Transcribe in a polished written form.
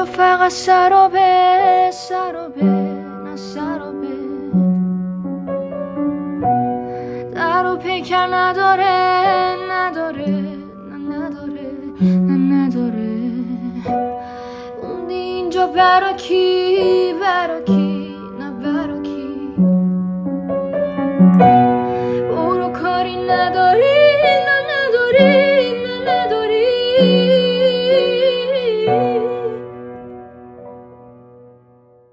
اینجا فقط سرابه سرابه نه سرابه، در و پیکر نداره نداره نه نداره نه نداره. موندی اینجا برا کی برا کی